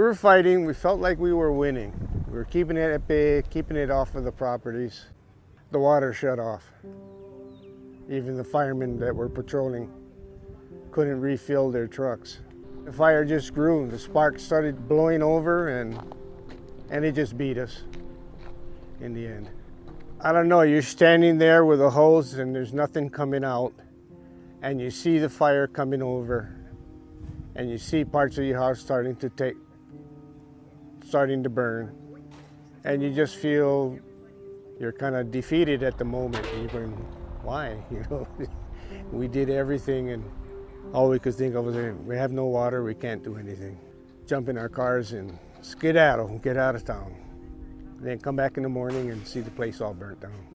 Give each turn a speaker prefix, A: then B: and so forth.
A: We were fighting. We felt like we were winning. We were keeping it at bay, keeping it off of the properties. The water shut off. Even the firemen that were patrolling couldn't refill their trucks. The fire just grew. The sparks started blowing over and it just beat us in the end. I don't know, you're standing there with a hose and there's nothing coming out, and you see the fire coming over, and you see parts of your house starting to burn, and you just feel you're kind of defeated at the moment. You're going, why? You know, we did everything, and all we could think of was, we have no water, we can't do anything. Jump in our cars and skedaddle, get out of town. And then come back in the morning and see the place all burnt down.